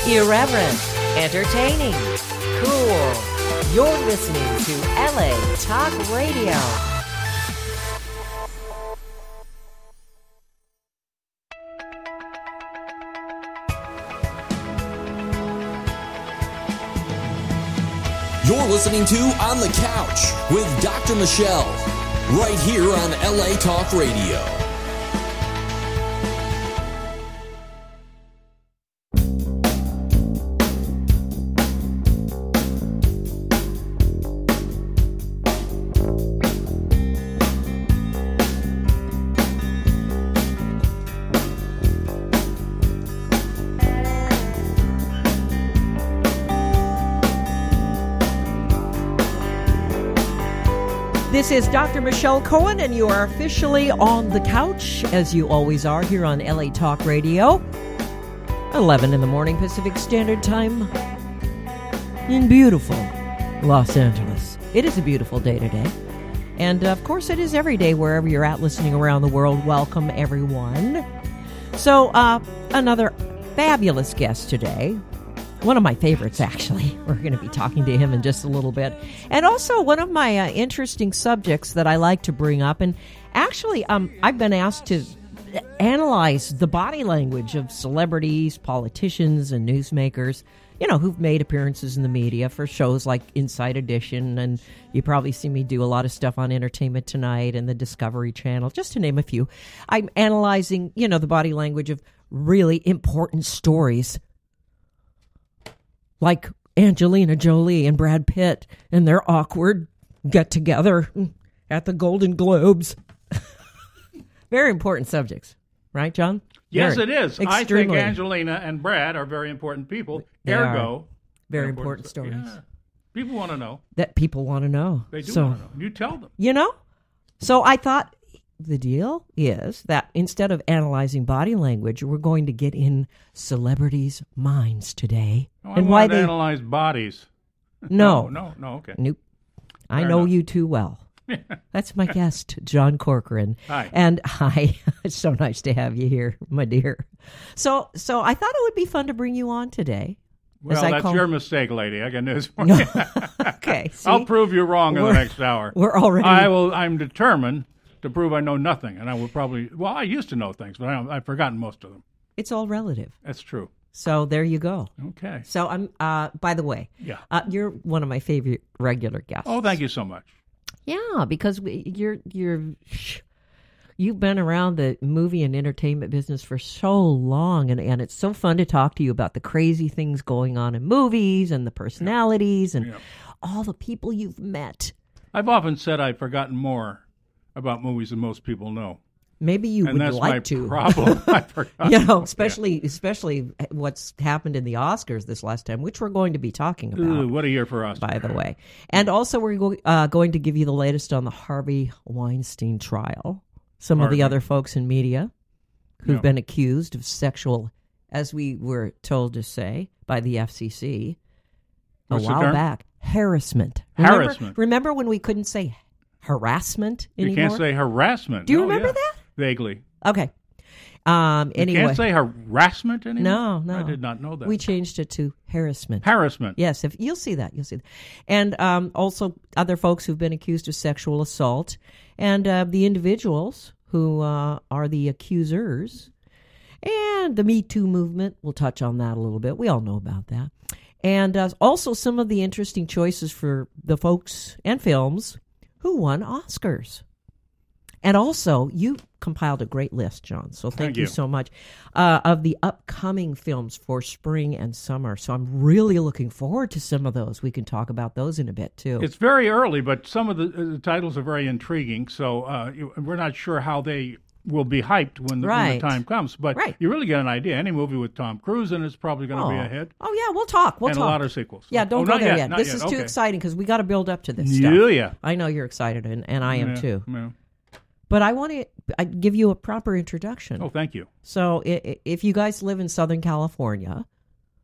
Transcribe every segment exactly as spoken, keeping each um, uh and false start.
Irreverent, entertaining, cool. You're listening to L A Talk Radio. You're listening to On the Couch with Doctor Michelle, right here on L A Talk Radio. This is Doctor Michelle Cohen, and you are officially on the couch, as you always are, here on L A Talk Radio. eleven in the morning Pacific Standard Time in beautiful Los Angeles. It is a beautiful day today. And, of course, it is every day wherever you're at listening around the world. Welcome, everyone. So, uh, another fabulous guest today. One of my favorites, actually. We're going to be talking to him in just a little bit. And also one of my uh, interesting subjects that I like to bring up. And actually, um, I've been asked to analyze the body language of celebrities, politicians, and newsmakers, you know, who've made appearances in the media for shows like Inside Edition. And you probably see me do a lot of stuff on Entertainment Tonight and the Discovery Channel, just to name a few. I'm analyzing, you know, the body language of really important stories, like Angelina Jolie and Brad Pitt and their awkward get-together at the Golden Globes. Very important subjects, right, John? Yes, very, it is. Extremely. I think Angelina and Brad are very important people. They Ergo, very important, important stories. Yeah. People want to know. That people want to know. They do so, want to know. You tell them. You know? So I thought the deal is that instead of analyzing body language, we're going to get in celebrities' minds today. Oh, and I why to they analyze bodies. No. no, no, no, okay. Nope. I Fair know enough. you too well. That's my guest, John Corcoran. Hi. And hi. It's so nice to have you here, my dear. So so I thought it would be fun to bring you on today. Well, I that's call... your mistake, lady. I got news for No. you. Okay. See? I'll prove you wrong in We're- the next hour. We're already... I will. I'm determined to prove I know nothing, and I will probably. Well, I used to know things, but I, I've forgotten most of them. It's all relative. That's true. So there you go. Okay. So I'm. Uh, by the way, Yeah. uh, you're one of my favorite regular guests. Oh, thank you so much. Yeah, because we, you're you're you've been around the movie and entertainment business for so long, and, and it's so fun to talk to you about the crazy things going on in movies and the personalities and Yeah. all the people you've met. I've often said I've forgotten more about movies than most people know. Maybe you and would that's like my to. problem. I forgot. You know, Yeah. especially especially what's happened in the Oscars this last time, which we're going to be talking about. Ooh, what a year for us. By the way. And also we're go- uh, going to give you the latest on the Harvey Weinstein trial. Some Harvey. of the other folks in media who've Yeah. been accused of sexual, as we were told to say, by the F C C a What's the while term? back. Harassment. Remember, Harassment. Remember when we couldn't say harassment anymore? You can't say harassment. Do you No, remember yeah. that? Vaguely. Okay. Um, You anyway. can't say harassment anymore? No, no. I did not know that. We changed it to harassment. Harassment. Yes, if you'll see that, you'll see that. And um, also other folks who've been accused of sexual assault, and uh, the individuals who uh, are the accusers, and the Me Too movement. We'll touch on that a little bit. We all know about that. And uh, also some of the interesting choices for the folks and films who won Oscars. And also, you compiled a great list, John, so thank, Thank you. you. so much, uh, of the upcoming films for spring and summer. So I'm really looking forward to some of those. We can talk about those in a bit, too. It's very early, but some of the, uh, the titles are very intriguing. So uh, you, we're not sure how they will be hyped when the, when Right. the time comes. But Right. you really get an idea. Any movie with Tom Cruise in it's probably going to oh. be a hit. Oh, yeah, we'll talk. We'll and talk. a lot of sequels. Yeah, don't Oh, go not there yet, yet. not This yet. is too Okay. exciting because we got to build up to this Yeah, stuff. yeah. I know you're excited, and, and I am Yeah, too. yeah. But I want to I give you a proper introduction. Oh, thank you. So i- i- if you guys live in Southern California,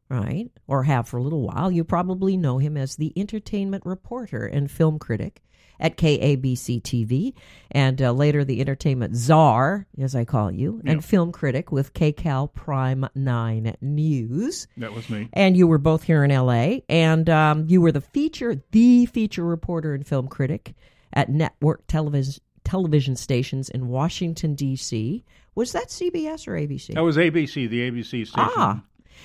right, or have for a little while. You probably know him as the entertainment reporter and film critic at K A B C T V, and uh, later the entertainment czar, as I call you, yeah. and film critic with K C A L Prime nine News. That was me. And you were both here in L A, and um, you were the feature, the feature reporter and film critic at network television television stations in Washington, D C. Was that C B S or A B C? That was A B C, the A B C station. Ah,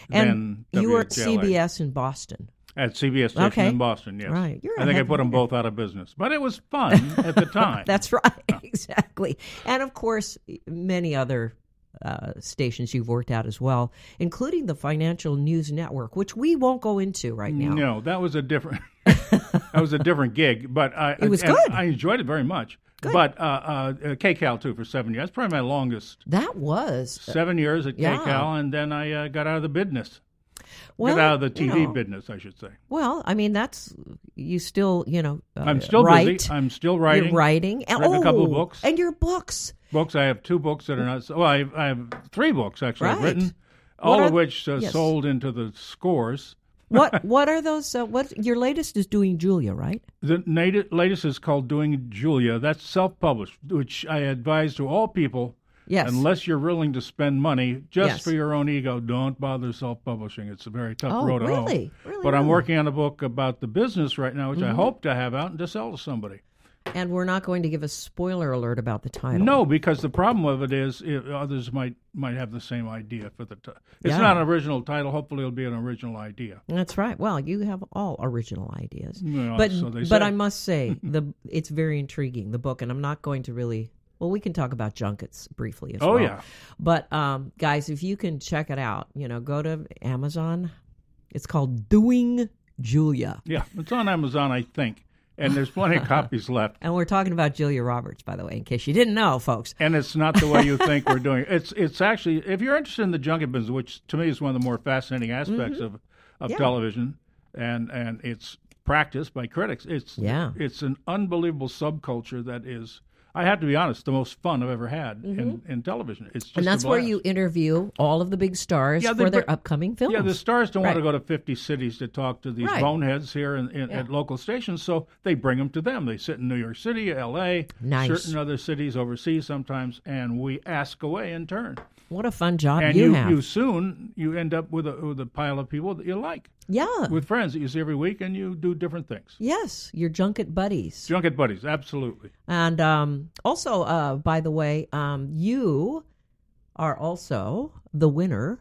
and you were at W H L A. C B S in Boston. At C B S station Okay. in Boston, yes. Right. You're I think I ahead put them of- both out of business. But it was fun at the time. That's right, exactly. And of course, many other uh, stations you've worked at as well, including the Financial News Network, which we won't go into right now. No, that was a different that was a different gig. But I, It was and good. I enjoyed it very much. Good. But uh, uh, K C A L, too, for seven years. That's probably my longest. That was Seven years at Yeah. K C A L, and then I uh, got out of the business. well, got out of the T V you know, business, I should say. Well, I mean, that's you still, you know, uh, I'm still write. busy. I'm still writing. You're writing. And, Written oh, a couple of books. And your books. Books. I have two books that are not. Well, I, I have three books actually I've Right. written, What all are- of which uh, yes. sold into the scores. What What are those? Uh, what your latest is doing, Julia, right? The nat- latest is called Doing Julia. That's self-published, which I advise to all people. Yes. Unless you're willing to spend money just Yes. for your own ego, don't bother self-publishing. It's a very tough Oh, road to hoe. really? Really, But I'm really? working on a book about the business right now, which Mm-hmm. I hope to have out and to sell to somebody. And we're not going to give a spoiler alert about the title. No, because the problem of it is it, others might might have the same idea for the title. It's Yeah. not an original title. Hopefully, it'll be an original idea. That's right. Well, you have all original ideas, Well, but so they but say. I must say the it's very intriguing, the book, and I'm not going to really. Well, we can talk about junkets briefly as Oh, well. yeah. But um, guys, if you can check it out, you know, go to Amazon. It's called Doing Julia, Yeah, it's on Amazon, I think, and there's plenty of copies left. and we're talking about Julia Roberts, by the way, in case you didn't know, folks. And it's not the way you think we're doing it. It's it's actually, if you're interested in the junket business, which to me is one of the more fascinating aspects of, of Yeah. television, and and it's practiced by critics. It's Yeah. it's an unbelievable subculture that is, I have to be honest, the most fun I've ever had in, in television. It's just And that's a where blast. you interview all of the big stars Yeah, they for their br- upcoming films. Yeah, the stars don't want to Right. go to fifty cities to talk to these Right. boneheads here in, in, at local stations, so they bring them to them. They sit in New York City, L A, Nice. certain other cities overseas sometimes, and we ask away in turn. What a fun job And you, you, have. you soon you end up with a with a pile of people that you like, yeah. with friends that you see every week, and you do different things. Yes, your junket buddies. Junket buddies, absolutely. And um, also, uh, by the way, um, you are also the winner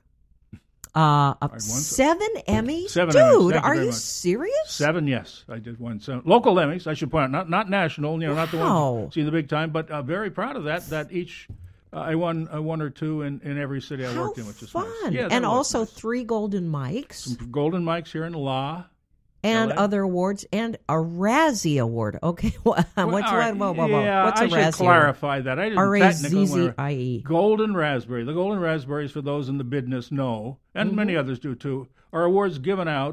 uh, of won some. seven Emmys. Seven Dude, Emmys. Thank you are very you much. serious? Seven, yes, I did one. Seven. Local Emmys, I should point out, not not national. You know, not the Wow. ones seen the big time, but uh, very proud of that. That each. Uh, I won uh, one or two in, in every city I How worked in, which is fun. nice. Yeah, that and was also nice. three golden mics Some golden mics here in La. and L A. other awards and a Razzie Award. Okay, what, what's, all right, whoa, whoa, whoa. yeah, what's a I should Razzie clarify that. I didn't Award? technically R A Z Z want to- I E. Golden Raspberry. The Golden Raspberries, for those in the business know, and many Mm-hmm. others do too, are awards given out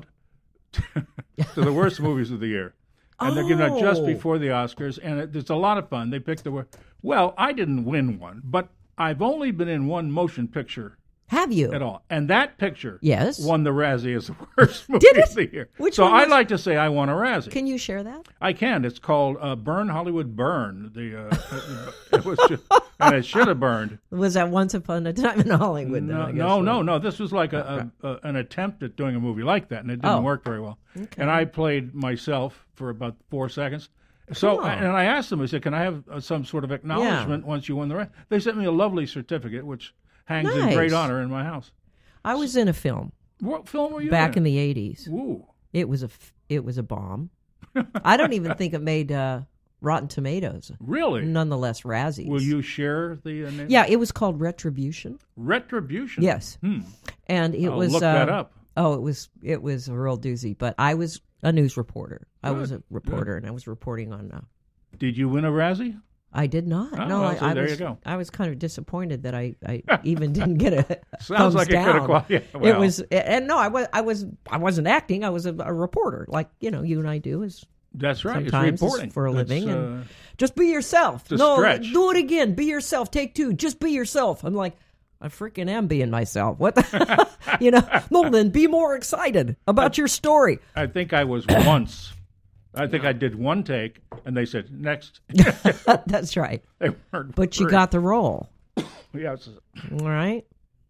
to the worst movies of the year. And they're given out just Oh. before the Oscars, and it, it's a lot of fun. They pick the wor- well, I didn't win one, but I've only been in one motion picture Have you? at all, and that picture Yes. won the Razzie as the worst movie Did it? of the year. Which so one I was- like to say I won a Razzie. Can you share that? I can. It's called uh, Burn Hollywood Burn. The uh, it was just, and it should have burned. Was that Once Upon a Time in Hollywood? then, No, I guess, no, or- no, no. This was like a, a, a an attempt at doing a movie like that, and it didn't Oh. work very well. And I played myself for about four seconds. So, Cool. and I asked them. I said, "Can I have uh, some sort of acknowledgement once you win the race?" They sent me a lovely certificate, which hangs in great Nice. honor in my house. I was in a film What film were you back in in? the eighties. Ooh, It was a f- it was a bomb. I don't even think it made uh, Rotten Tomatoes. really? Nonetheless, Razzies. Will you share the uh, name? Yeah, it was called Retribution. Retribution. Yes, Hmm. and it I'll was look uh, that up. Oh, it was it was a real doozy. But I was a news reporter. I was a Good, reporter, and I was reporting on. Uh, Did you win a Razzie? I did not. Oh, no, well, I, so I there was. you go. I was kind of disappointed that I, I even didn't get a Sounds thumbs like it down. could have qual- yeah, It well. was, and no, I was, I was, I wasn't acting. I was a, a reporter, like you know, you and I do is That's right. sometimes it's reporting for a That's, living, uh, and just be yourself. it's a No, stretch. do it again. Be yourself. Take two. Just be yourself. I'm like, I freaking am being myself. What the, you know? No, then be more excited about your story. I think I was once. I think I did one take, and they said next. That's right. They weren't. But you worried. got the role. Yes. All right.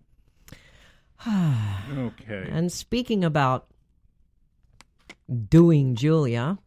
Okay. And speaking about doing Julia,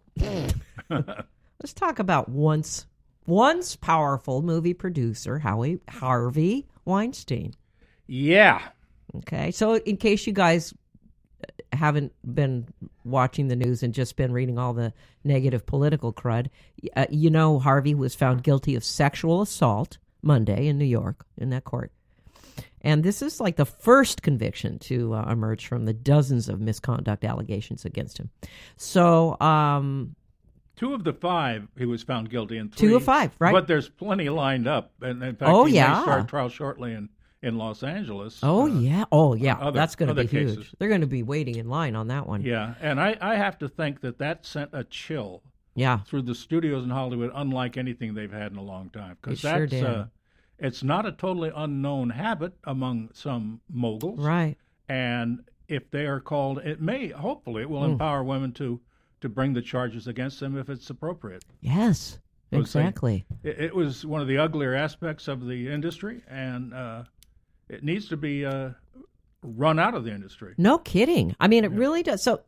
let's talk about once once powerful movie producer Howie, Harvey Weinstein. Yeah. Okay, so in case you guys haven't been watching the news and just been reading all the negative political crud, uh, you know Harvey was found guilty of sexual assault Monday in New York in that court. And this is like the first conviction to uh, emerge from the dozens of misconduct allegations against him. So, um, two of the five he was found guilty, and three. Two of five, right? But there's plenty lined up, and in fact, oh, he yeah. may start trial shortly in, in Los Angeles. Oh uh, yeah, oh yeah, other, that's going to be cases. huge. They're going to be waiting in line on that one. Yeah, and I, I have to think that that sent a chill. Yeah, through the studios in Hollywood, unlike anything they've had in a long time. Because sure that's did. Uh, it's not a totally unknown habit among some moguls, right? And if they are called, it may hopefully it will mm. empower women to to bring the charges against them if it's appropriate. Yes, exactly. They, it, it was one of the uglier aspects of the industry, and uh, it needs to be uh, run out of the industry. No kidding. I mean, it yeah. really does. So.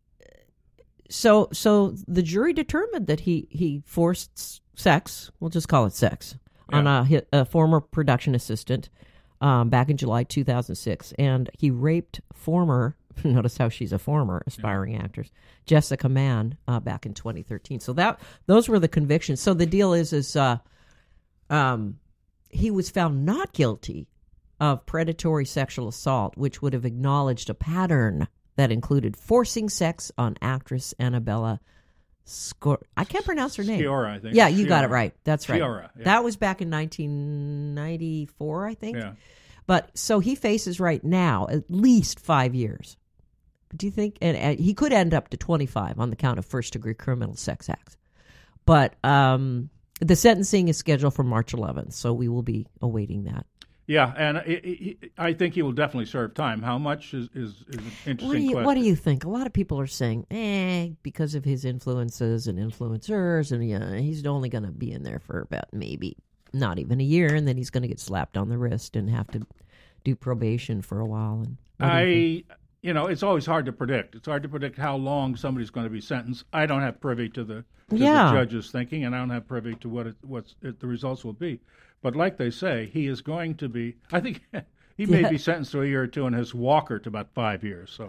So, so the jury determined that he, he forced sex. We'll just call it sex yeah. on a, a former production assistant um, back in July two thousand six, and he raped former. Notice how she's a former aspiring yeah. actress, Jessica Mann, uh, back in twenty thirteen. So that those were the convictions. So the deal is, is uh, um, he was found not guilty of predatory sexual assault, which would have acknowledged a pattern that included forcing sex on actress Annabella Scor. I can't pronounce her name. Sciorra, I think. Yeah, you Sciorra. got it right. That's right. Sciorra, yeah. That was back in nineteen ninety-four, I think. Yeah. But so he faces right now at least five years. Do you think? And, and he could end up to twenty-five on the count of first-degree criminal sex acts. But um, the sentencing is scheduled for March eleventh, so we will be awaiting that. Yeah, and it, it, I think he will definitely serve time. How much is, is, is an interesting what do you, question. What do you think? A lot of people are saying, eh, because of his influences and influencers, and yeah, he's only going to be in there for about maybe not even a year, and then he's going to get slapped on the wrist and have to do probation for a while. And I, you, you know, it's always hard to predict. It's hard to predict how long somebody's going to be sentenced. I don't have privy to the, to yeah. the judge's thinking, and I don't have privy to what it, what's it, the results will be. But like they say, he is going to be, I think he may yeah. be sentenced to a year or two and his walker to about five years. So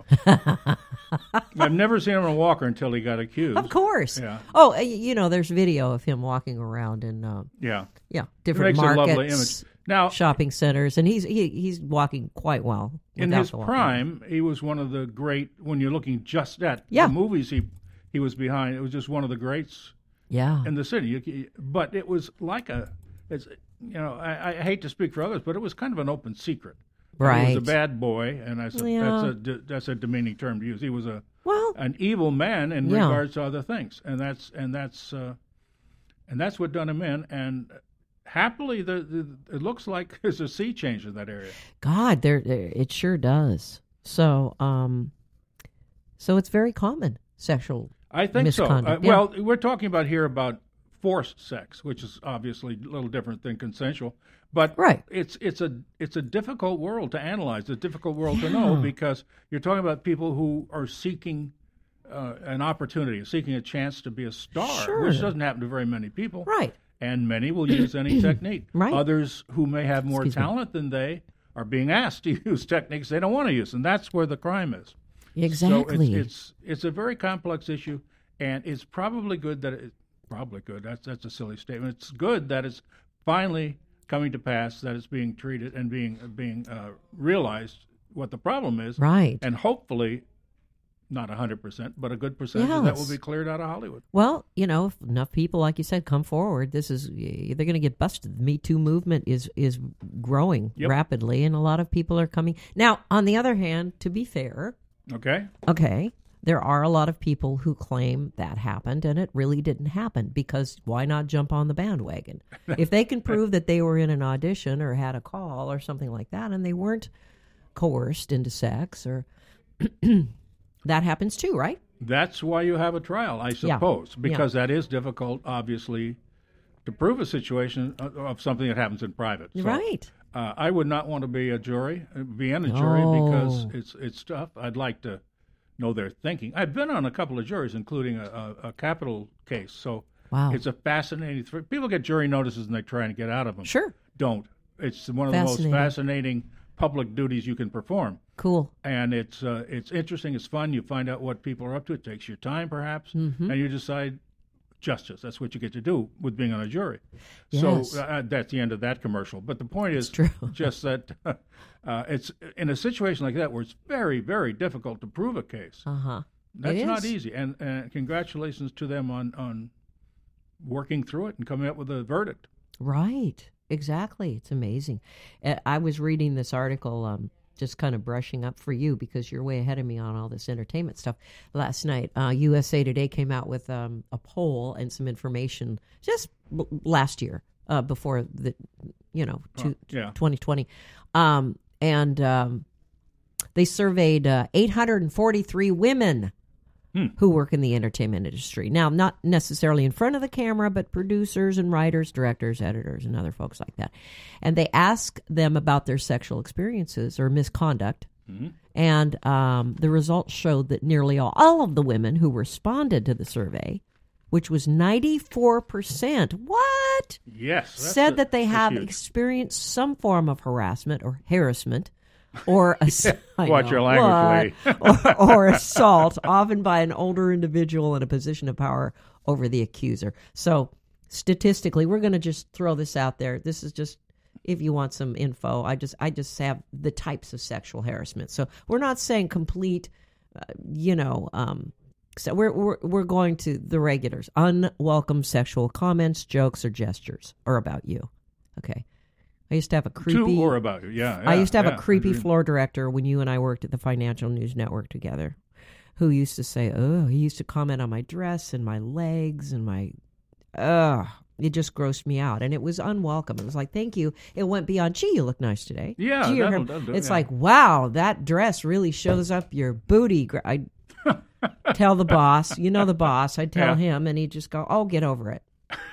I've never seen him on a walker until he got accused. Of course. Yeah. Oh, you know, there's video of him walking around in uh, yeah. yeah, different it makes markets, a lovely image. Now, shopping centers, and he's he, he's walking quite well. In his prime, he was one of the great, when you're looking just at yeah. the movies he, he was behind, it was just one of the greats yeah. in the city. You, but it was like a, it's, you know, I, I hate to speak for others, but it was kind of an open secret. Right. He was a bad boy, and that's a, yeah. that's, a, that's a demeaning term to use. He was a well, an evil man in yeah. regards to other things, and that's and that's uh, and that's what done him in. And happily, the, the it looks like there's a sea change in that area. God, there, there it sure does. So, um, so it's very common sexual. I think so. Uh, yeah. Well, we're talking about here about forced sex, which is obviously a little different than consensual. But right. it's it's a it's a difficult world to analyze, a difficult world yeah. to know, because you're talking about people who are seeking uh, an opportunity, seeking a chance to be a star, sure. which doesn't happen to very many people. Right. And many will use any technique. Right. Others who may have more Excuse talent me. than they are being asked to use techniques they don't want to use, and that's where the crime is. Exactly. So it's it's, it's a very complex issue, and it's probably good that it, probably good. That's that's a silly statement. It's good that it's finally coming to pass, that it's being treated and being being uh, realized what the problem is, right? And hopefully, not a hundred percent, but a good percentage yes. of that will be cleared out of Hollywood. Well, you know, if enough people, like you said, come forward, this is they're going to get busted. The Me Too movement is is growing yep. rapidly, and a lot of people are coming now. On the other hand, to be fair, okay, okay, There are a lot of people who claim that happened and it really didn't happen, because why not jump on the bandwagon? If they can prove that they were in an audition or had a call or something like that and they weren't coerced into sex, or that happens too, right? That's why you have a trial, I suppose, yeah. because yeah. that is difficult, obviously, to prove a situation of, of something that happens in private. So, right. Uh, I would not want to be a jury, be in a jury, No. because it's it's tough. I'd like to know their thinking. I've been on a couple of juries, including a, a, a capital case, so Wow. it's a fascinating. Th- people get jury notices and they try and get out of them. Sure. Don't. It's one of the most fascinating public duties you can perform. Cool. And it's uh, it's interesting. It's fun. You find out what people are up to. It takes your time, perhaps, mm-hmm. and you decide justice. That's what you get to do with being on a jury. Yes. So uh, that's the end of that commercial. But the point is just that uh, it's in a situation like that where it's very, very difficult to prove a case. Uh-huh. That's it not is. easy. And, and congratulations to them on, on working through it and coming up with a verdict. Right. Exactly. It's amazing. Uh, I was reading this article, um, just kind of brushing up for you because you're way ahead of me on all this entertainment stuff. Last night, uh, U S A Today came out with um, a poll and some information just b- last year, uh, before the, you know, to, oh, yeah. twenty twenty. Um, and um, they surveyed uh, eight hundred forty-three women Hmm. who work in the entertainment industry. Now, not necessarily in front of the camera, but producers and writers, directors, editors, and other folks like that. And they ask them about their sexual experiences or misconduct. Mm-hmm. And um, the results showed that nearly all, all of the women who responded to the survey, which was ninety-four percent, what? Yes. Said a, that they have huge. experienced some form of harassment or harassment or a, watch your language, or, or assault, often by an older individual in a position of power over the accuser. So statistically, we're going to just throw this out there. This is just, if you want some info, I just I just have the types of sexual harassment. So we're not saying complete, uh, you know, um, so we're, we're we're going to the regulars. Unwelcome sexual comments, jokes, or gestures are about you. Okay. I used to have a creepy... To or about you, yeah. yeah I used to have yeah, a creepy agreed. floor director when you and I worked at the Financial News Network together, who used to say, oh, he used to comment on my dress and my legs and my... Ugh. It just grossed me out. And it was unwelcome. It was like, thank you. It went beyond, gee, you look nice today. Yeah, Gee, that'll, that'll do it. It's yeah. like, wow, that dress really shows up your booty. I tell the boss, you know the boss. I'd tell Yeah. him, and he'd just go, oh, get over it.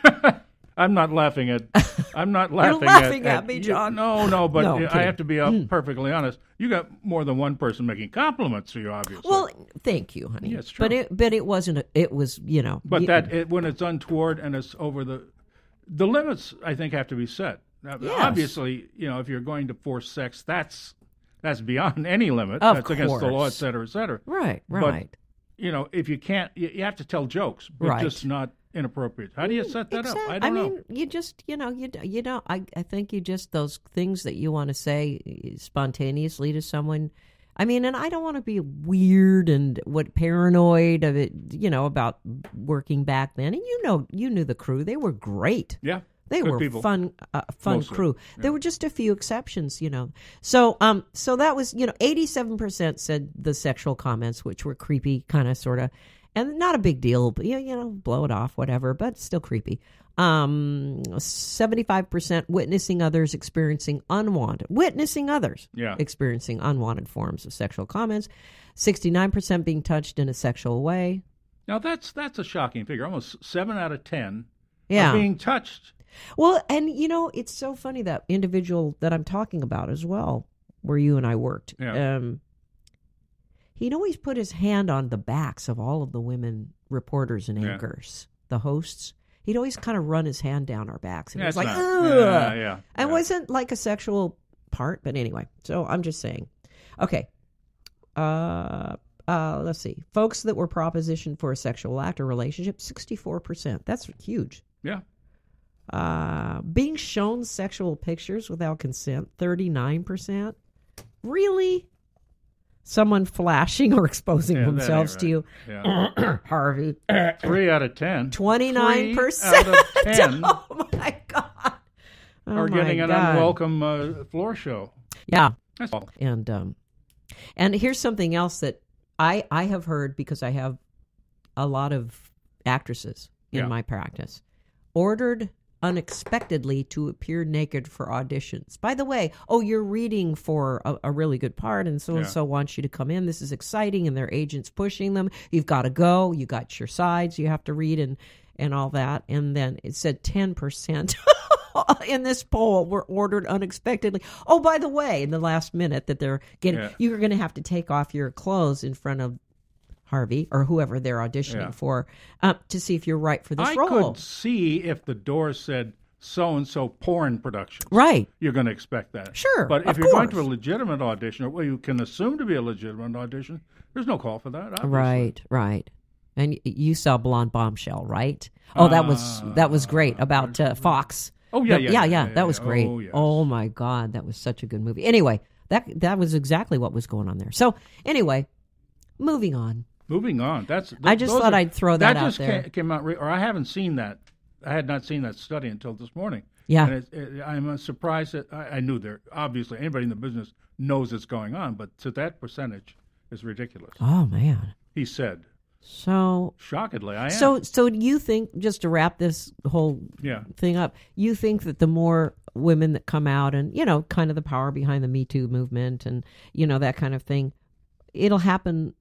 I'm not laughing at. I'm not laughing, You're laughing at, at me, John. You, no, no, but No, I'm I kidding. have to be uh, perfectly honest. You got more than one person making compliments to you, obviously. Well, thank you, honey. Yeah, it's true. But it, but it wasn't. A, it was, you know. but you- that it, when it's untoward and it's over the, the limits, I think have to be set. Now, Yes. Obviously, you know, if you're going to force sex, that's that's beyond any limit. Of that's against the law, et course. cetera, et cetera. Right, But, right. You know, if you can't, you, you have to tell jokes, but Right. just not inappropriate. How do you set that Exact- up? I don't know. mean, you just, you know, you you don't. I I think you just those things that you want to say spontaneously to someone. I mean, and I don't want to be weird and what paranoid of it, you know, about working back then. And you know, you knew the crew; they were great. Yeah. They Good were people. fun, uh, fun Mostly, crew. yeah. There were just a few exceptions, you know. So, um, so that was, you know, eighty-seven percent said the sexual comments, which were creepy, kind of, sort of, and not a big deal, but you you know, blow it off, whatever, but still creepy. Um, seventy-five percent witnessing others experiencing unwanted, witnessing others Yeah. experiencing unwanted forms of sexual comments. sixty-nine percent being touched in a sexual way. Now that's that's a shocking figure. Almost seven out of ten Yeah. are being touched. Well, and you know, it's so funny, that individual that I'm talking about as well, where you and I worked. Yeah. Um, he'd always put his hand on the backs of all of the women reporters and Yeah. anchors, the hosts. He'd always kind of run his hand down our backs. And it was That's like, not- ugh. yeah, yeah, And yeah. wasn't like a sexual part, but anyway. So I'm just saying. Okay. Uh, uh, let's see. Folks that were propositioned for a sexual act or relationship, sixty-four percent. That's huge. Yeah. Uh, being shown sexual pictures without consent, thirty-nine percent. Really? Someone flashing or exposing Yeah, that ain't themselves to you. right. Yeah. Harvey. Three out of ten. twenty-nine Three percent. out of ten Oh, my God. Oh, are my getting an God. unwelcome uh, floor show. Yeah. That's all. And, um, and here's something else that I, I have heard, because I have a lot of actresses in Yeah. my practice, ordered unexpectedly to appear naked for auditions. By the way, oh, you're reading for a, a really good part, and so-and-so wants you to come in. This is exciting, and their agent's pushing them. You've got to go. You got your sides you have to read and, and all that. And then it said ten percent in this poll were ordered unexpectedly. Oh, by the way, in the last minute that they're getting, Yeah. you're going to have to take off your clothes in front of Harvey or whoever they're auditioning Yeah. for um, to see if you're right for this I role. could see if the door said so-and-so porn production. Right. You're going to expect that. Sure, But if of you're going to a course. legitimate audition, or what you can assume to be a legitimate audition, there's no call for that. Obviously. Right, right. And y- you saw Blonde Bombshell, right? Oh, that was that was great about uh, Fox. Oh, yeah, The- yeah, yeah, yeah, yeah, That was yeah. great. Oh, yes. Oh my God, that was such a good movie. Anyway, that that was exactly what was going on there. So anyway, moving on. Moving on. That's. I just those thought are- I'd throw that out just there. Came, came out, re- or I haven't seen that. I had not seen that study until this morning. Yeah. And it, it, I'm uh, surprised that I, I knew there. Obviously, anybody in the business knows it's going on, but to that percentage is ridiculous. Oh man. He said, So shockingly, I am. so so do you think, just to wrap this whole yeah. thing up, you think that the more women that come out and, you know, kind of the power behind the Me Too movement and, you know, that kind of thing, it'll happen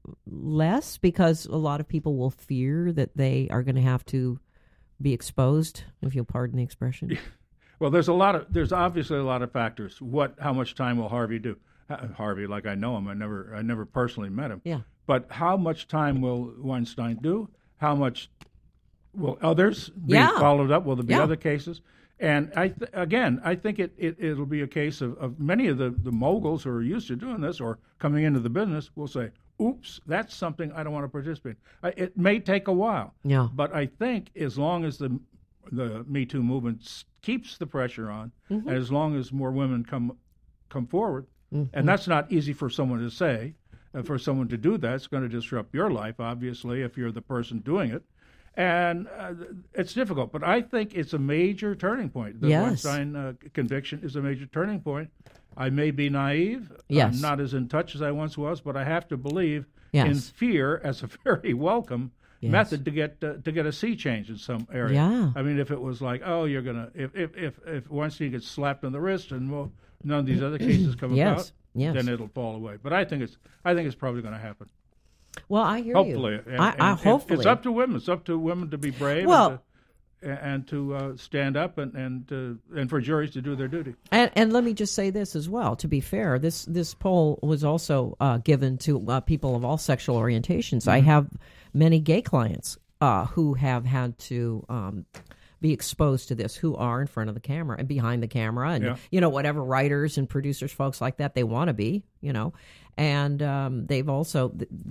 less because a lot of people will fear that they are going to have to be exposed, if you'll pardon the expression? Well, there's a lot of there's obviously a lot of factors. What, how much time will Harvey do? Uh, Harvey, like I know him, I never, I never personally met him. Yeah. But how much time will Weinstein do? How much will others be Yeah. followed up? Will there be Yeah. other cases? And I th- again, I think it, it it'll be a case of, of many of the, the moguls who are used to doing this or coming into the business will say, "Oops, that's something I don't want to participate in." I, it may take a while. Yeah. But I think as long as the the Me Too movement s- keeps the pressure on, Mm-hmm. and as long as more women come come forward, and that's not easy for someone to say, uh, for someone to do that, it's going to disrupt your life, obviously, if you're the person doing it, and uh, it's difficult. But I think it's a major turning point. The Yes. Weinstein uh, conviction is a major turning point. I may be naive, Yes. I'm not as in touch as I once was, but I have to believe Yes. in fear as a very welcome Yes. method to get uh, to get a sea change in some area. Yeah. I mean, if it was like, oh, you're gonna if if if, if Weinstein gets slapped on the wrist and well, none of these other cases come Yes. about, Yes. then it'll fall away. But I think it's I think it's probably going to happen. Well, I hear Hopefully, you. And, I, and I it- hopefully. it's up to women. It's up to women to be brave. Well- and to, and to uh, stand up and and to, and for juries to do their duty. And, and let me just say this as well. To be fair, this this poll was also uh, given to uh, people of all sexual orientations. Mm-hmm. I have many gay clients uh, who have had to um, be exposed to this, who are in front of the camera and behind the camera, and Yeah. you know, whatever writers and producers, folks like that, they want to be, you know, and um, they've also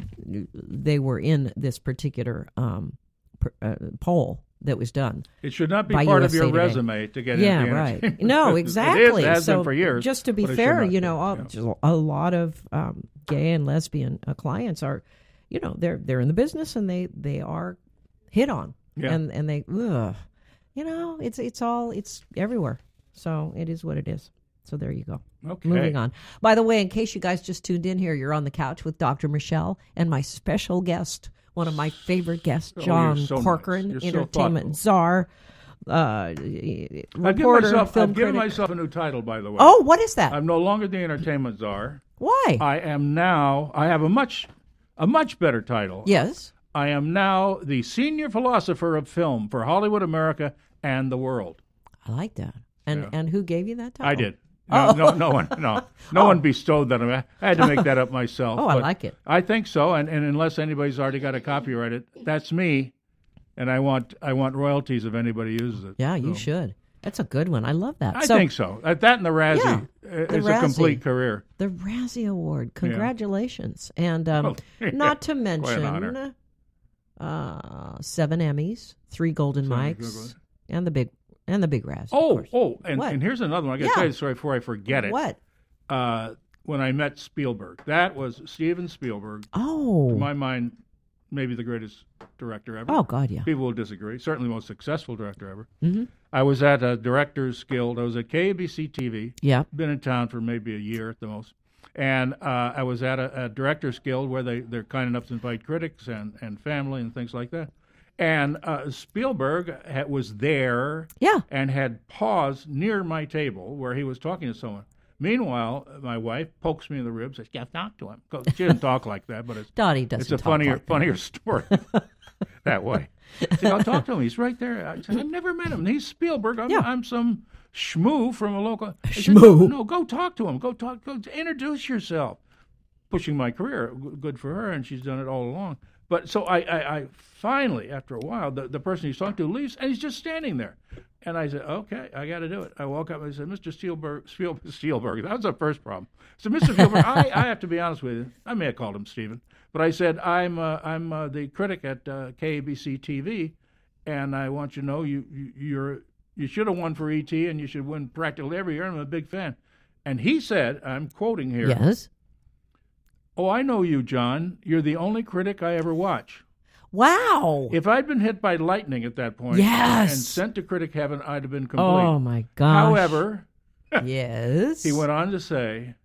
they were in this particular um, pr- uh, poll that was done. It should not be By part U of S A your Today. resume to get Yeah, into the right. entertainment No, business. exactly. It, is, it has so been for years. just to be but it should fair, not you be. know, all, Yeah. just a lot of um, gay and lesbian uh, clients are, you know, they're they're in the business and they they are hit on, Yeah. and and they, ugh, you know, it's it's all it's everywhere. So it is what it is. So there you go. Okay. Moving on. By the way, in case you guys just tuned in here, you're on the couch with Doctor Michelle and my special guest, one of my favorite guests, Oh, John you're so nice. Corcoran, You're so entertainment thoughtful. czar, uh, I've given reporter, myself, film I've given critic. myself a new title, by the way. Oh, what is that? I'm no longer the entertainment czar. Why? I am now. I have a much, a much better title. yes. I am now the senior philosopher of film for Hollywood, America, and the world. I like that. And Yeah. and who gave you that title? I did. No, Oh. no, no one, no, no one bestowed that on me. I had to make that up myself. Oh, I but like it. I think so, and, and unless anybody's already got to copyright it, that's me, and I want I want royalties if anybody uses it. Yeah, you So, should. That's a good one. I love that. I so, think so. At that and the Razzie Yeah, uh, the is a complete Razzie. career. The Razzie Award. Congratulations. And um, Oh, yeah. not to Quite an mention honor. uh, seven Emmys, three Golden Seven Mics, Golden- and the big and the big Razzie. of Oh, course. oh, and, What? and here's another one. I got to Yeah. tell you the story before I forget it. What? Uh, when I met Spielberg, that was Steven Spielberg. Oh. To my mind, maybe the greatest director ever. Oh, God, yeah. People will disagree. Certainly the most successful director ever. Mhm. I was at a Directors Guild. I was at K A B C T V. Yeah. Been in town for maybe a year at the most. And uh, I was at a, a Directors Guild where they, they're kind enough to invite critics and, and family and things like that. And uh, Spielberg had, was there Yeah. and had paused near my table where he was talking to someone. Meanwhile, my wife pokes me in the ribs, says, "Yeah, talk to him." She didn't talk like that, but it's, Dottie doesn't it's a talk funnier, like that. funnier story that way. I said, "I'll talk to him. He's right there." I said, "I've never met him. He's Spielberg. I'm, Yeah. I'm some schmoo from a local." I said, Schmoo. No, no, go talk to him. Go talk. Go introduce yourself. Pushing my career, G- good for her, and she's done it all along. But so I, I, I finally, after a while, the, the person he's talking to leaves, and he's just standing there. And I said, "Okay, I got to do it." I walk up and I said, "Mister Spielberg, Spiel, Spielberg." That was the first problem. So, Mister Spielberg, I, I have to be honest with you. I may have called him Stephen, but I said, "I'm uh, I'm uh, the critic at uh, K A B C T V, and I want you to know you, you you're you should have won for E T, and you should win practically every year. I'm a big fan." And he said, I'm quoting here. Yes. "Oh, I know you, John. You're the only critic I ever watch." Wow. If I'd been hit by lightning at that point Yes. and sent to critic heaven, I'd have been complete. Oh, my gosh. However, yes. he went on to say,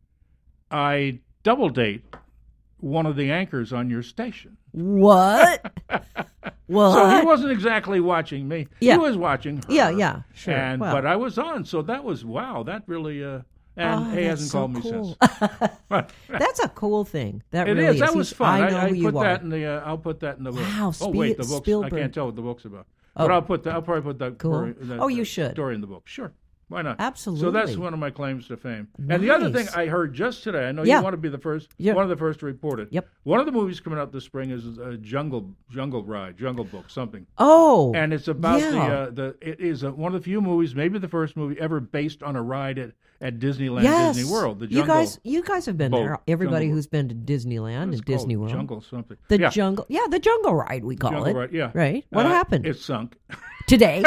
"I double date one of the anchors on your station." What? What? So he wasn't exactly watching me. Yeah. He was watching her. Yeah, yeah, sure. And Well. but I was on, so that was wow. That really uh, and Oh, he that's hasn't so called me cool. since. That's a cool thing. That It really is. That was He's- fun. I know I, I who you put are. that in the. Uh, I'll put that in the book. Wow, Oh wait, the Spie- books. Spielberg. I can't tell what the book's about. Oh. But I'll put that. I'll probably put that. Cool. story- that Oh, you that should. story in the book. Sure. Why not? Absolutely. So that's one of my claims to fame. And the other thing Nice. I heard just today, I know Yeah. you want to be the first, Yeah. one of the first to report it. Yep. One of the movies coming out this spring is a Jungle Jungle Ride, Jungle Book, something. Oh. And it's about the yeah. uh, the it is a, one of the few movies, maybe the first movie ever based on a ride at, at Disneyland, yes. Disney World. The you Jungle. guys, you guys have been Boat. there. Everybody Jungle who's been to Disneyland It's and Disney called World. Jungle something. The yeah. jungle, yeah, the jungle ride we call Jungle it. Ride, yeah. Right. What Uh, happened It sunk. today?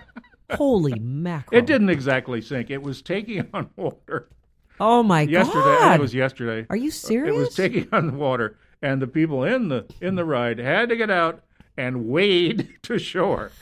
Holy mackerel! It didn't exactly sink. It was taking on water. Oh my Yesterday, god! it was yesterday. Are you serious? It was taking on the water, and the people in the in the ride had to get out and wade to shore.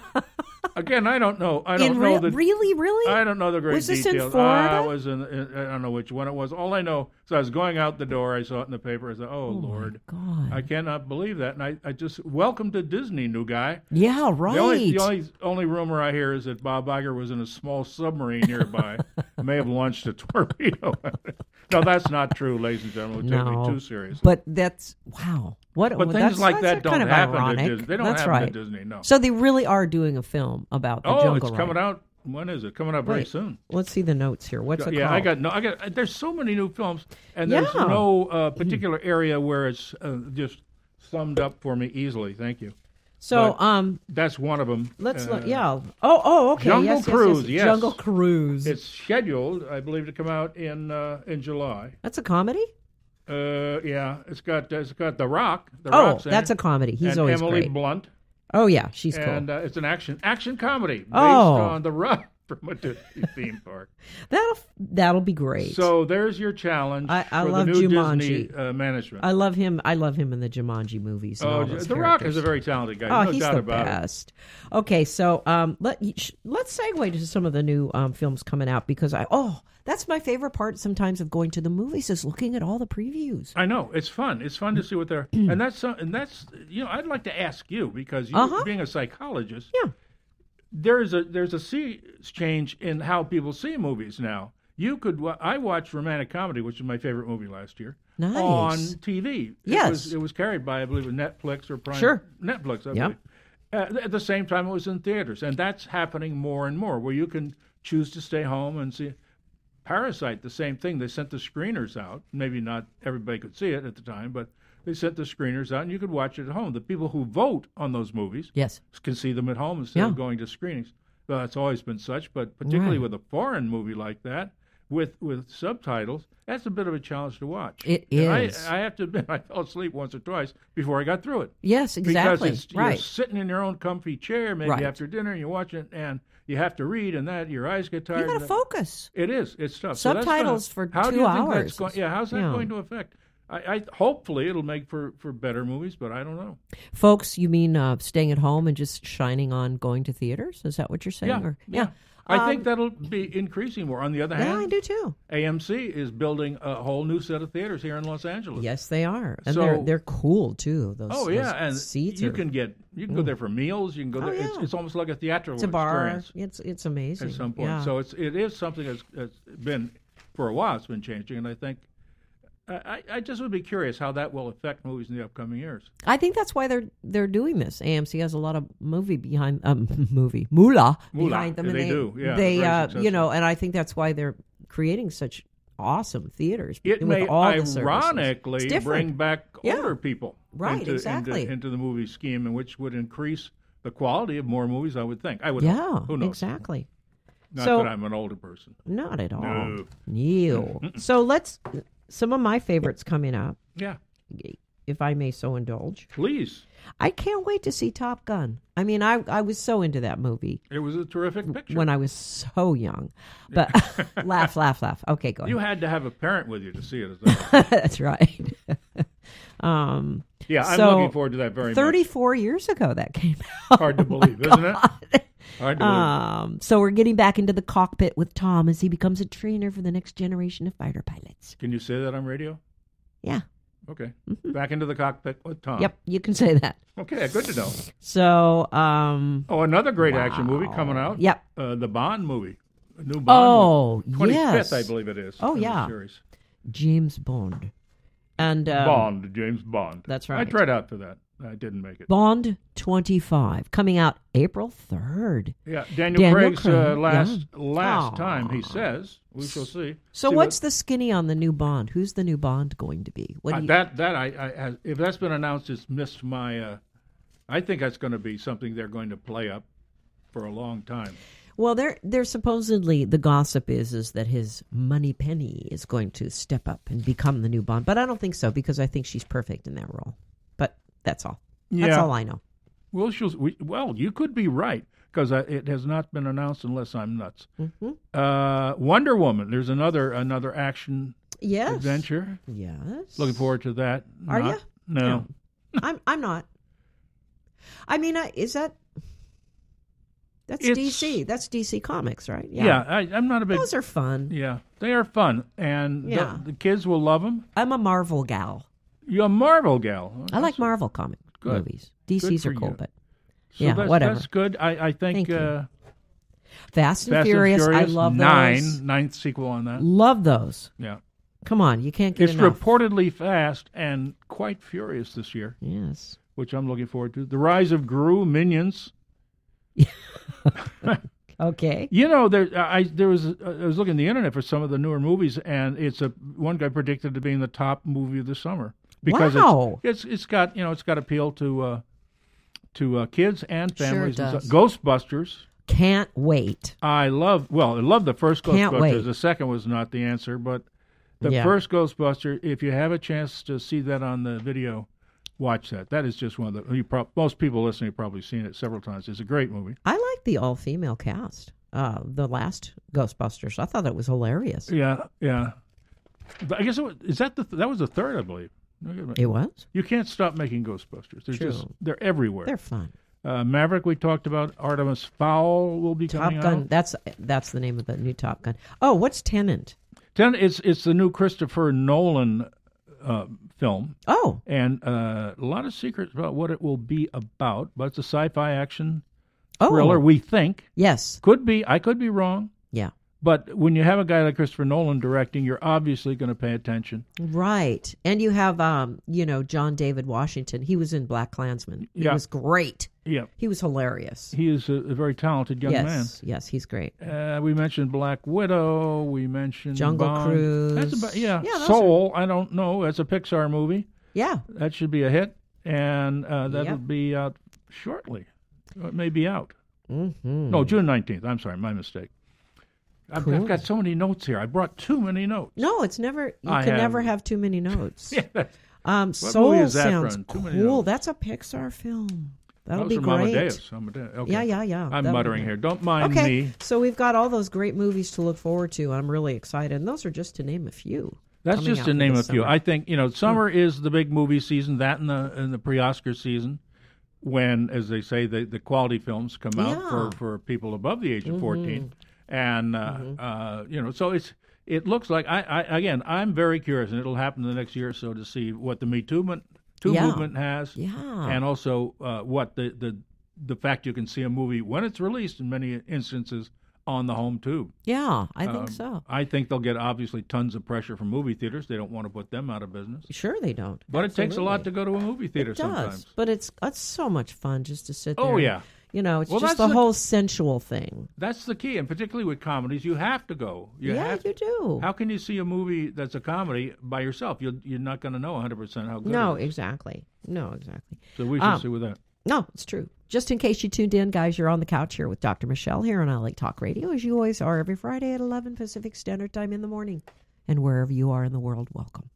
Again, I don't know. I don't in know re- the really, really. I don't know the great Was this in details. Florida? Uh, I was in, in. I don't know which one it was. All I know is I was going out the door. I saw it in the paper. I said, "Oh, oh Lord, my god! I cannot believe that." And I, I just welcome to Disney, new guy. yeah, right. The only, the only only rumor I hear is that Bob Iger was in a small submarine nearby, may have launched a torpedo. No, that's not true, ladies and gentlemen. It took No. me too seriously. But that's wow. What? But well, things that's, like that's that don't kind of happen ironic. to Disney. They don't that's happen right. to Disney. No. So they really are doing a film about the oh, jungle it's ride. coming out. When is it coming out very Wait, soon? Let's see the notes here. What's it yeah, called? I got no. I got. There's so many new films, and there's Yeah. no uh, particular area where it's uh, just summed up for me easily. Thank you. So, but- um, That's one of them. let's Uh, look. Yeah. Oh, oh, okay. Jungle yes, yes, Cruise, Yes, yes. Jungle Cruise. It's scheduled, I believe, to come out in uh, in July. That's a comedy. Uh, yeah, it's got it's got The Rock. The Oh, Rock's in that's it, a comedy. He's and always Emily great. Blunt, Oh yeah, she's cool. and uh, it's an action action comedy based Oh. on The Rock from a Disney theme park. That'll that'll be great. So there's your challenge I- I for love the new Jumanji. Disney uh, management. I love him. I love him in the Jumanji movies. And oh, all those The Rock characters. is a very talented guy. Oh, no he's doubt the about it. best. Okay, so um, let sh- let's segue to some of the new um, films coming out because I oh that's my favorite part sometimes of going to the movies is looking at all the previews. I know it's fun. It's fun to see what they're and that's some- and that's you know I'd like to ask you because you Uh-huh. being a psychologist, Yeah. there's a there's a sea change in how people see movies now. You could wa- I watched Romantic Comedy, which is my favorite movie last year, Nice. on T V. Yes. it was, it was carried by I believe Netflix or Prime. Sure. Netflix. I Yep. believe. Uh, at the same time, it was in theaters, and that's happening more and more, where you can choose to stay home and see. Parasite, the same thing. They sent the screeners out. Maybe not everybody could see it at the time, but they sent the screeners out, and you could watch it at home. The people who vote on those movies Yes. can see them at home instead Yeah. of going to screenings. Well, it's always been such, but particularly Right. with a foreign movie like that, with with subtitles, that's a bit of a challenge to watch. It And I, is. I have to admit, I fell asleep once or twice before I got through it. Yes, exactly. Because it's, right. you're sitting in your own comfy chair, maybe Right. after dinner, and you're watching it, and you have to read, and that your eyes get tired. You got to and that- focus. It is. It's tough. So that's Subtitles gonna- for how two do you think hours That's going, is- yeah, how's that yeah. going to affect I, I hopefully it'll make for, for better movies, but I don't know. Folks, you mean uh, staying at home and just shining on going to theaters? Is that what you're saying? Yeah, Or, yeah. yeah. I Um, think that'll be increasing more. On the other Yeah, I hand, do too. A M C is building a whole new set of theaters here in Los Angeles. Yes, they are, and So- they're they're cool too. Those Oh yeah, those and seats you are, can get you can go there for meals. You can go Oh, there. It's, yeah. it's almost like a theatrical it's a bar. experience It's it's amazing at some point. Yeah. So it's it is something that's, that's been for a while. It's been changing, and I think I, I just would be curious how that will affect movies in the upcoming years. I think that's why they're they're doing this. A M C has a lot of movie behind um movie moolah, Moolah. behind them, Yeah, and they do. Yeah, they very uh, successful. you know, and I think that's why they're creating such awesome theaters. It with may all the services. ironically It's different. bring back Yeah. older people Right, into, exactly. into, into the movie scheme, and which would increase the quality of more movies. I would think. I would. Yeah, hope. Who knows? exactly. Not So- that I'm an older person. Not at all. No. No. So let's some of my favorites coming up, Yeah, if I may so indulge. please. I can't wait to see Top Gun. I mean, I I was so into that movie It was a terrific picture. when I was so young. But laugh, laugh, laugh. Okay, go ahead. You had to have a parent with you to see it. As well. That's right. um, Yeah, I'm So, looking forward to that very thirty-four years ago that came out. much. Hard to believe, isn't it? Hard to believe. Um, so we're getting back into the cockpit with Tom as he becomes a trainer for the next generation of fighter pilots. Can you say that on radio? Yeah. Okay. Back into the cockpit with Tom. Yep, you can say that. Okay, good to know. So, um, Oh, another great Wow. action movie coming out. Yep. Uh, the Bond movie. A new Bond Oh, movie. twenty-fifth, yes. I believe it is. Oh, in the yeah. series. James Bond. And um, Bond, James Bond. That's I right. tried out for that. I didn't make it. Bond twenty-five, coming out April third. Yeah, Daniel, Daniel Craig's uh, Craig, last yeah. last Aw. time, he says. We shall see. So See what's what- the skinny on the new Bond? Who's the new Bond going to be? What Uh, do you, that that I, I, I if that's been announced, it's missed my. Uh, I think that's going to be something they're going to play up for a long time. Well, there, there supposedly the gossip is is that his Money Penny is going to step up and become the new Bond, but I don't think so because I think she's perfect in that role. But that's all. That's Yeah. all I know. Well, she'll, we, well, you could be right because it has not been announced unless I'm nuts. Mm-hmm. Uh, Wonder Woman. There's another another action Yes. adventure. Yes. Looking forward to that. Are Not- you? No. I'm. I'm not. I mean, I, is that? That's It's- D C. That's D C Comics, right? Yeah, I, I'm not a big. Those are fun. Yeah, they are fun, and the- Yeah. the, kids will love them. I'm a Marvel gal. You're a Marvel gal. I That's- like Marvel comic Good. movies. D Cs for are cool, you. but So yeah, that's, whatever. That's good. I, I think Thank you. uh, Fast and Fast Furious. and Furious I love nine, those. ninth sequel on that. Love those. Yeah, Come on, you can't get it's enough. reportedly fast and quite furious this year, Yes. which I'm looking forward to. The Rise of Gru, Minions. Okay. You know, there I there was uh, I was looking at the internet for some of the newer movies, and it's a one guy predicted it being the top movie of the summer because Wow. it's, it's it's got you know it's got appeal to uh, to uh, kids and Sure families. and does. so- Ghostbusters. Can't wait. I love well, I love the first Can't Ghostbusters. wait. The second was not the answer, but the Yeah. first Ghostbuster. If you have a chance to see that on the video, watch that. That is just one of the you prob- most people listening have probably seen it several times. It's a great movie. I like the all-female cast. Uh, the last Ghostbusters. I thought that was hilarious. Yeah, yeah. But I guess it was, is that the that was the third, I believe. It was? You can't stop making Ghostbusters. They're True. just they're everywhere. They're fun. Uh, Maverick, we talked about. Artemis Fowl will be Top coming Gun. out. That's that's the name of the new Top Gun. Oh, what's Tenant? Then it's it's the new Christopher Nolan uh, film, Oh, and uh, a lot of secrets about what it will be about. But it's a sci-fi action oh, thriller. We think yes, could be. I could be wrong. yeah, But when you have a guy like Christopher Nolan directing, you're obviously going to pay attention. right. And you have, um, you know, John David Washington. He was in Black Klansman. He Yeah. was great. Yeah, He was hilarious. he is a, a very talented young yes, yes, he's great. man. Uh, we mentioned Black Widow. We mentioned Jungle Bond. Cruise. That's about yeah. Yeah, those Soul. I don't know. That's a Pixar movie. Yeah, That should be a hit, and uh, that'll Yep. be out shortly. Or it may be out. mm-hmm. No, June nineteenth. I'm sorry, my mistake. I've, Cool. I've got so many notes here. I brought too many notes. No, it's never. You I can have- never have too many notes. Yeah, that's- Um, What Soul movie is that sounds from? Too many cool. notes. That's a Pixar film. That'll that be was from great. Amadeus. Amadeus. Okay. Yeah, yeah, yeah. I'm That'll be muttering great. here. Don't mind Okay, me. so we've got all those great movies to look forward to. I'm really excited, and those are just to name a few. That's coming just out to for name a this few. summer. I think, you know, summer is the big movie season, that and the and the pre-Oscar season, when, as they say, the, the quality films come out Yeah. for, for people above the age of fourteen. And, uh, Mm-hmm. uh, you know, so it's it looks like, I, I again, I'm very curious, and it'll happen in the next year or so to see what the Me Too movement, Too Yeah. movement has, Yeah. and also uh, what the, the, the fact you can see a movie, when it's released in many instances, on the home tube. Yeah, I think Um, so. I think they'll get obviously tons of pressure from movie theaters. They don't want to put them out of business. Sure, they don't. But it takes a lot to Absolutely. go to a movie theater It does, sometimes. but it's it's so much fun just to sit there. Oh, and, yeah. you know, it's Well, just that's the the- whole sensual thing. That's the key, and particularly with comedies, you have to go. You yeah, have you do. How can you see a movie that's a comedy by yourself? You're, you're not going to know one hundred percent how good no, it is. exactly. No, exactly. So we should Um, see with that. No, it's true. Just in case you tuned in, guys, you're on the couch here with Doctor Michelle here on L A Talk Radio, as you always are every Friday at eleven Pacific Standard Time in the morning. And wherever you are in the world, welcome.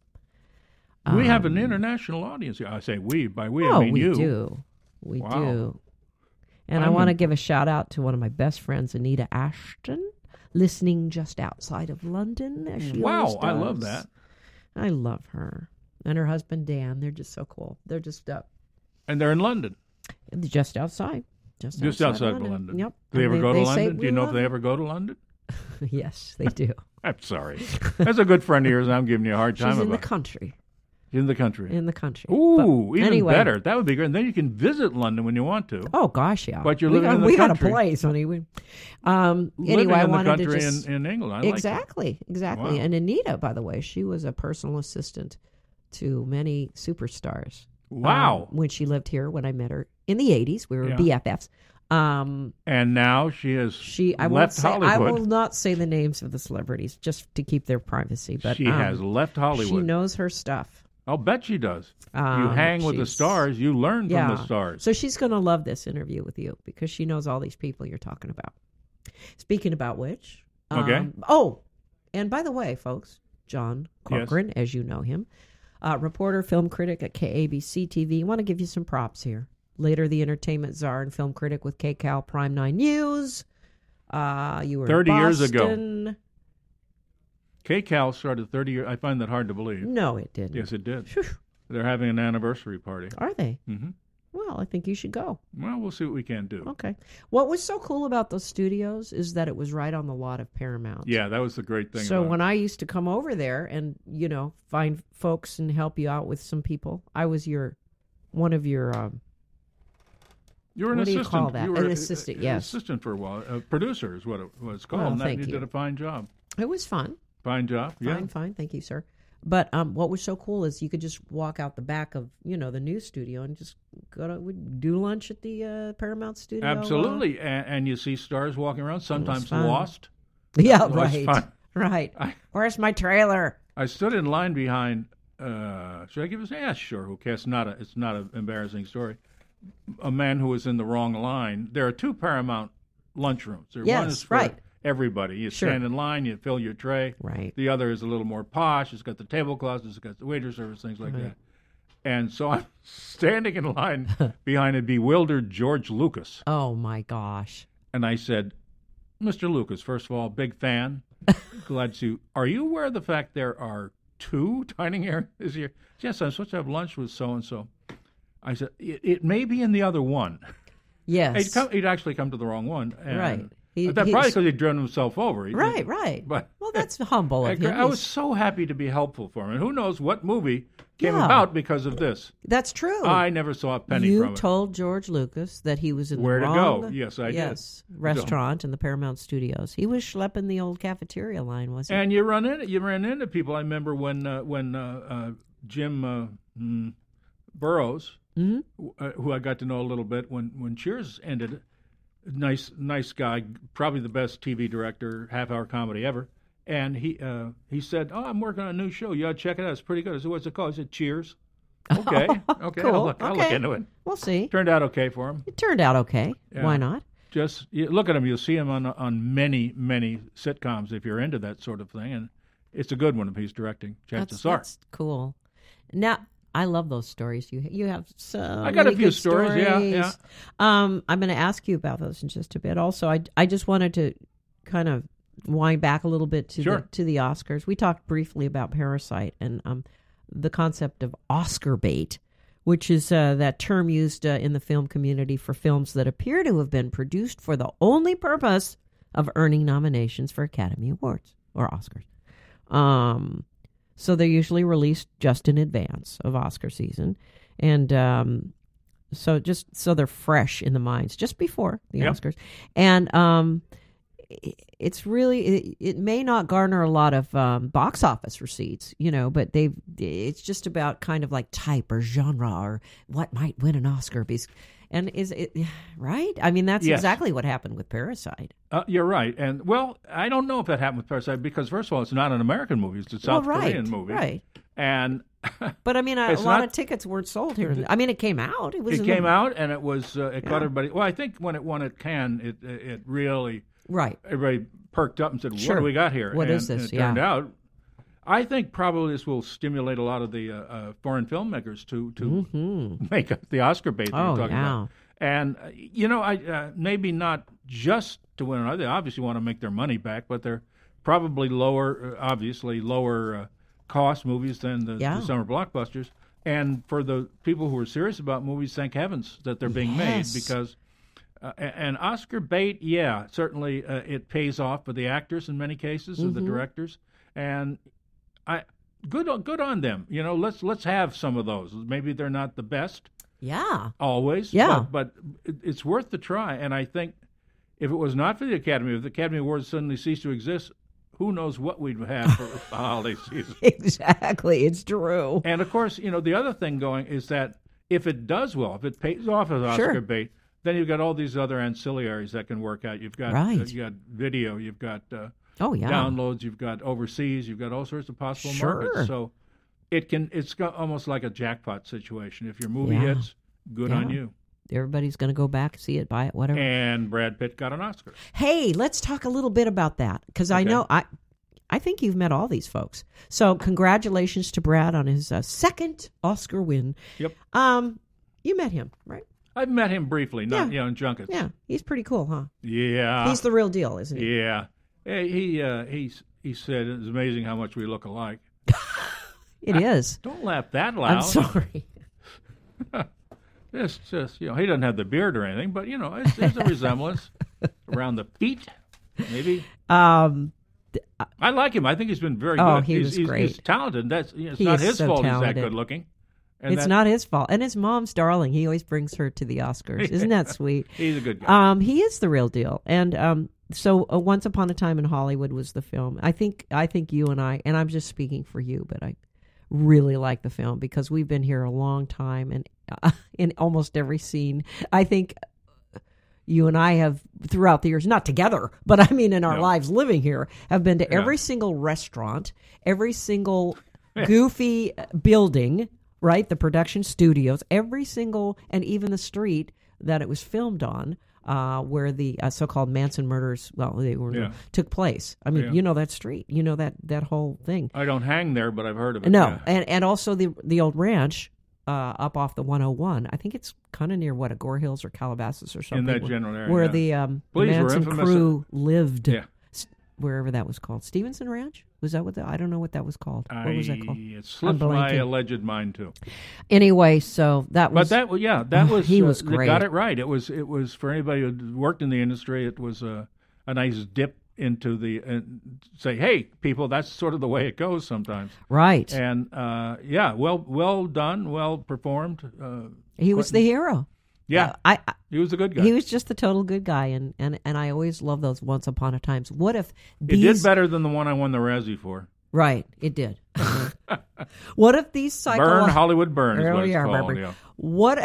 We have Um, an international audience here. I say we. By we, Oh, I mean we you. do. We Wow. do. And i I'm want to in- give a shout out to one of my best friends, Anita Ashton, listening just outside of London. As she Wow, always I love does. that. I love her. And her husband, Dan. They're just so cool. They're just uh, And they're in London. just outside. Just, Just outside of London. Yep. Do they And ever go to they say, London? Do you "We know if love they you." ever go to London? Yes, they do. I'm sorry. That's a good friend of yours, and I'm giving you a hard time She's in about the country. in the country. In the country. Ooh, But even anyway, better. That would be great. And then you can visit London when you want to. Oh gosh, yeah. But you're we living got, in the we country. got a place, honey. We, um, Living anyway, I in the wanted country to just in, in England. I like that. exactly, exactly. Wow. And Anita, by the way, she was a personal assistant to many superstars. Wow. um, when she lived here, when I met her in the eighties, we were Yeah. B F Fs. Um, And now she has she, I won't left say, Hollywood. I will not say the names of the celebrities just to keep their privacy. But she um, has left Hollywood. She knows her stuff. I'll bet she does. you Um, hang with the she's- stars, you learn Yeah. from the stars. So she's going to love this interview with you because she knows all these people you're talking about. Speaking about which, um, Okay. oh, and by the way, folks, John Corcoran, as you know him, uh, reporter, film critic at K A B C T V. I want to give you some props here. Later, the entertainment czar and film critic with K C A L Prime nine News. Uh, you were in thirty years ago. Boston. K C A L started thirty years. I find that hard to believe. No, it didn't. Yes, it did. Phew. They're having an anniversary party. Are they? hmm Well, I think you should go. Well, we'll see what we can do. Okay. What was so cool about those studios is that it was right on the lot of Paramount. Yeah, that was the great thing. So about when it. I used to come over there and, you know, find folks and help you out with some people, I was your, one of your, um, you were an what do you assistant. call that? You were An a- assistant, a- yes. Assistant for a while. A producer is what it was called. Well, and that, thank you you. did a fine job. it was fun. Fine job. Yeah. Fine, fine. Thank you, sir. But um, what was so cool is you could just walk out the back of, you know, the news studio and just go to, we'd do lunch at the uh, Paramount studio. uh, Absolutely. And, and you see stars walking around, sometimes fun. lost. yeah, It was right. fun. Right. I- Where's my trailer? I stood in line behind. Uh, should I give us? Yeah, sure. Who cares? It's not a. It's not an embarrassing story. A man who was in the wrong line. There are two Paramount lunchrooms. There, one Yes, is for right. everybody. You Sure. stand in line. You fill your tray. Right. The other is a little more posh. It's got the tablecloths. It's got the waiter service, things like Right. that. And so I'm standing in line behind a bewildered George Lucas, Oh, my gosh. and I said, "Mister Lucas, first of all, big fan. Glad to. Are you aware of the fact there are two dining areas here?" Yes, I'm supposed to have lunch with so and so. I said, it, "It may be in the other one." Yes. He'd, come, he'd actually come to the wrong one. And Right. He- that he's- probably because he'd driven himself over. He Right, didn't- right. But well, that's humble I, of him. I was He's- so happy to be helpful for him. And who knows what movie came Yeah. about because of this. That's true. I never saw a penny you from it. told George Lucas that he was in Where the to wrong go. Yes, I did. yes, restaurant in the Paramount Studios. He was schlepping the old cafeteria line, was he? And you run in, you ran into people. I remember when uh, when uh, uh, Jim uh, mm, Burrows, Mhm. who, uh, who I got to know a little bit when, when Cheers ended, nice nice guy, probably the best T V director, half hour comedy ever. And he uh, he said, "Oh, I'm working on a new show. You ought to check it out. It's pretty good." I said, "What's it called?" He said, "Cheers." Okay, okay, Cool. I'll, look, I'll look Okay. into it. We'll see. Turned out okay for him. It turned out okay. Yeah. Why not? Just you look at him, you'll see him on on many many sitcoms if you're into that sort of thing, and it's a good one if he's directing. Chances That's, are. that's cool. Now, I love those stories. You you have so I got a many few good stories, yeah, yeah. Um, I'm going to ask you about those in just a bit. Also, I I just wanted to kind of wind back a little bit to Sure. the to the Oscars. We talked briefly about Parasite and um, the concept of Oscar bait, which is uh, that term used uh, in the film community for films that appear to have been produced for the only purpose of earning nominations for Academy Awards or Oscars. Um, so they're usually released just in advance of Oscar season, and um, so just so they're fresh in the minds just before the Yep. Oscars, and um, it's really it, it may not garner a lot of um, box office receipts, you know, but they've it's just about kind of like type or genre or what might win an Oscar. Because, and is it right? I mean, that's Yes. exactly what happened with Parasite. Uh, you're right. And, well, I don't know if that happened with Parasite because, first of all, it's not an American movie. It's a South well, right, Korean movie. right. And But I mean, a, a It's lot not- of tickets weren't sold here. I mean, it came out. It was it in came the, out, and it was uh, it Yeah. caught everybody. Well, I think when it won at Cannes, it it really right. everybody perked up and said, "What Sure. do we got here?" What and, is this? And it turned Yeah. out, I think probably this will stimulate a lot of the uh, uh, foreign filmmakers to to Mm-hmm. make up the Oscar bait that Oh, you're talking yeah. about. And uh, you know, I uh, maybe not just to win. They obviously want to make their money back, but they're probably lower, uh, obviously lower uh, cost movies than the, Yeah. the summer blockbusters. And for the people who are serious about movies, thank heavens that they're being Yes. made because. Uh, and Oscar bait, yeah, certainly uh, it pays off for the actors in many cases and the Mm-hmm. directors, and I good on- good on them. You know, let's let's have some of those. Maybe they're not the best Yeah. always, Yeah. but, but it, it's worth the try. And I think if it was not for the Academy, if the Academy Awards suddenly ceased to exist, who knows what we'd have for the holiday season. Exactly. It's true. And of course, you know, the other thing going is that if it does well, if it pays off as Oscar Sure. bait, then you've got all these other ancillaries that can work out. You've got Right. uh, you got video, you've got uh, Oh, yeah. downloads, you've got overseas, you've got all sorts of possible Sure. markets. So it can it's got almost like a jackpot situation. If your movie Yeah. hits, good on Yeah. you. Everybody's going to go back, see it, buy it, whatever. And Brad Pitt got an Oscar. Hey, let's talk a little bit about that because I Okay. know I, I think you've met all these folks. So congratulations to Brad on his uh, second Oscar win. Yep. Um, you met him, right? I've met him briefly, not Yeah. you know, in junkets. Yeah, he's pretty cool, huh? Yeah. He's the real deal, isn't he? yeah. Hey, He uh, he he said it's amazing how much we look alike. It is. Don't laugh that loud. I'm sorry. It's just, you know, he doesn't have the beard or anything, but, you know, it's, there's a resemblance around the feet, maybe. Um, I like him. I think he's been very Oh, good. he he's, was he's, great. He's talented. That's you know, It's He not is his so fault talented. he's that good looking. And it's that- not his fault. And his mom's darling. He always brings her to the Oscars. Isn't that sweet? He's a good guy. Um, he is the real deal. And um, so uh, Once Upon a Time in Hollywood was the film. I think I think you and I, and I'm just speaking for you, but I really like the film because we've been here a long time and uh, in almost every scene. I think you and I have throughout the years, not together, but I mean in our No. lives living here, have been to Yeah. every single restaurant, every single goofy building, right? The production studios, every single, and even the street that it was filmed on, uh, where the uh, so-called Manson murders, well, they were Yeah. took place. I mean, Yeah. you know that street, you know that that whole thing. I don't hang there, but I've heard of it. No, yeah. and and also the the old ranch uh, up off the one oh one. I think it's kind of near what, a Gore Hills or Calabasas or something. that where, general area, where yeah. the um the Police were Manson infamous- crew lived. Yeah. S- Wherever that was called, Stevenson Ranch, was that what? The, I don't know what that was called. I, What was that called? It slipped I'm my blanking. alleged mind too. Anyway, so that was. But that, well, yeah, that Oh, was he uh, was They great. got it right. It was it was for anybody who worked in the industry. It was a a nice dip into the and say, hey, people, that's sort of the way it goes sometimes. right. And uh, yeah, well well done, well performed. Uh, He was the hero. yeah, Uh, I, I he was a good guy. he was just the total good guy, and, and, and I always love those Once Upon a Times. What if it these? did better than the one I won the Razzie for. Right, it did. What if these Burn psychological? Hollywood Burn is Oh, what it's yeah, called. remember. Yeah. What?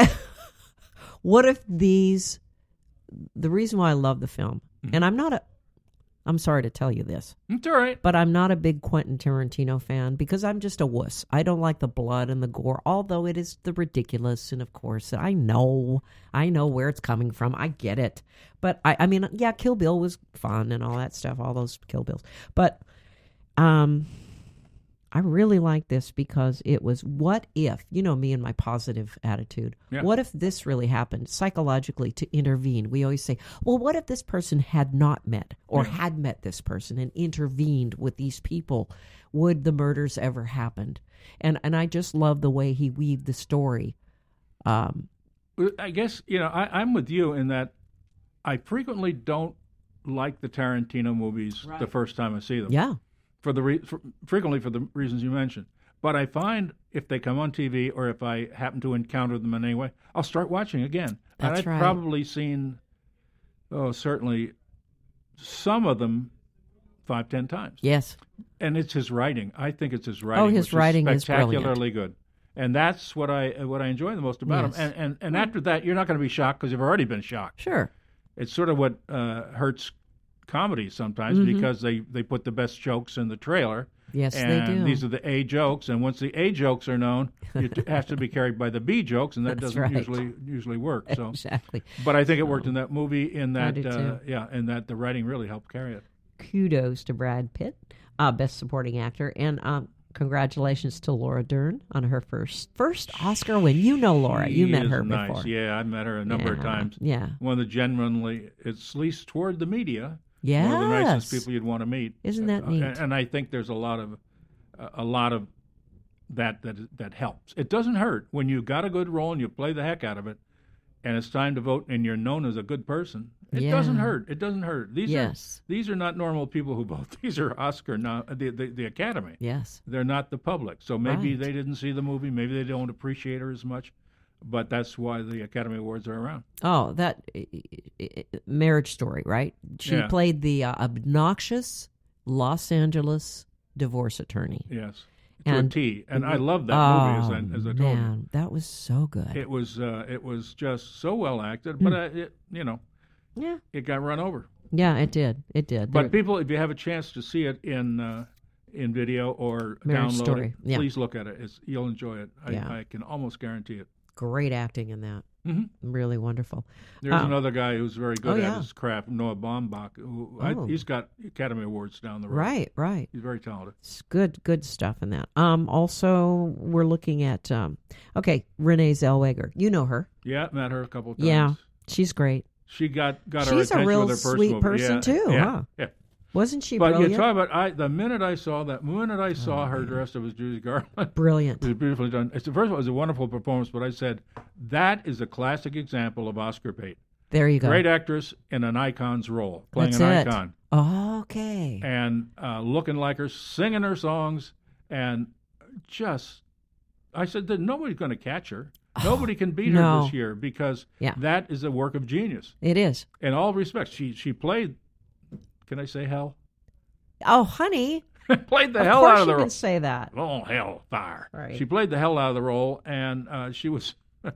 What if these? The reason why I love the film, Mm-hmm. and I'm not a. I'm sorry to tell you this, It's all right. but I'm not a big Quentin Tarantino fan because I'm just a wuss. I don't like the blood and the gore, although it is the ridiculous. And of course, I know, I know where it's coming from. I get it. But I, I mean, yeah, Kill Bill was fun and all that stuff, all those Kill Bills. But um, I really like this because it was what if, you know me and my positive attitude, Yeah. what if this really happened psychologically to intervene? We always say, well, what if this person had not met or Yeah. had met this person and intervened with these people? Would the murders ever happened? And and I just love the way he weaved the story. Um, I guess, you know, I, I'm with you in that I frequently don't like the Tarantino movies Right. the first time I see them. yeah, For the re- for, frequently for the reasons you mentioned. But I find if they come on T V or if I happen to encounter them in any way, I'll start watching again. and That's I've right. probably seen, oh, certainly some of them five, ten times. yes, And it's his writing. I think it's his writing. Oh, his which writing is is spectacularly good. And that's what I what I enjoy the most about Yes. him. And and, and after that, you're not going to be shocked because you've already been shocked. sure. It's sort of what uh, hurts comedy sometimes Mm-hmm. because they, they put the best jokes in the trailer. Yes, and they do. these are the A jokes, and once the A jokes are known, it has to be carried by the B jokes, and that That's doesn't right. usually usually work. So, Exactly. but I think it worked in that movie. In I that, do uh, too. yeah, in that the writing really helped carry it. Kudos to Brad Pitt, uh, Best Supporting Actor, and um, congratulations to Laura Dern on her first first Oscar win. You know Laura, you She met is her nice. before. Yeah, I met her a number of Yeah, times. Yeah, One of the genuinely, it's at least toward the media, yes. one of the nicest people you'd want to meet. Isn't that Uh, neat? And, and I think there's a lot of a lot of that that that helps. It doesn't hurt when you got a good role and you play the heck out of it, and it's time to vote and you're known as a good person. It Yeah. doesn't hurt. It doesn't hurt. These Yes. are these are not normal people who vote. These are Oscar, not the, the the Academy. Yes. They're not the public. So maybe Right. they didn't see the movie. Maybe they don't appreciate her as much. But that's why the Academy Awards are around. Oh, that uh, uh, Marriage Story, right? She Yeah. played the uh, obnoxious Los Angeles divorce attorney. Yes, to And- a T. And I love that oh, movie, as I, as I told you. man, that was so good. It was uh, it was just so well acted, but uh, it, you know, yeah, it got run over. yeah, it did. It did. But There- people, if you have a chance to see it in uh, in video or Marriage download Story, it, yeah. please look at it. It's, you'll enjoy it. I, Yeah. I can almost guarantee it. great acting in that. hmm Really wonderful. There's Oh. another guy who's very good Oh, at yeah. his craft, Noah Baumbach. Who I, Oh. he's got Academy Awards down the road. Right, right. He's very talented. It's good, good stuff in that. Um, also, we're looking at um, okay, Renee Zellweger. You know her. Yeah, met her a couple of times. Yeah, she's great. She got, got her She's a attention real with her first sweet movie. person, Yeah, too, Yeah, huh? yeah. Wasn't she But brilliant? you talk about I. The minute I saw that, minute I saw Oh, her dressed up as Judy Garland, Brilliant. it was beautifully done. It's the first of all, it was a wonderful performance. But I said that is a classic example of Oscar bait. There you go. Great actress in an icon's role, playing That's an it. icon, Okay. and uh, looking like her, singing her songs, and just. I said that nobody's going to catch her. Nobody can beat her no. this year because Yeah. that is a work of genius It is. in all respects. She she played. Can I say hell? Oh, honey. played the Of hell course out of the you role. can say that. Oh, hell, fire. Right. She played the hell out of the role, and uh, she was,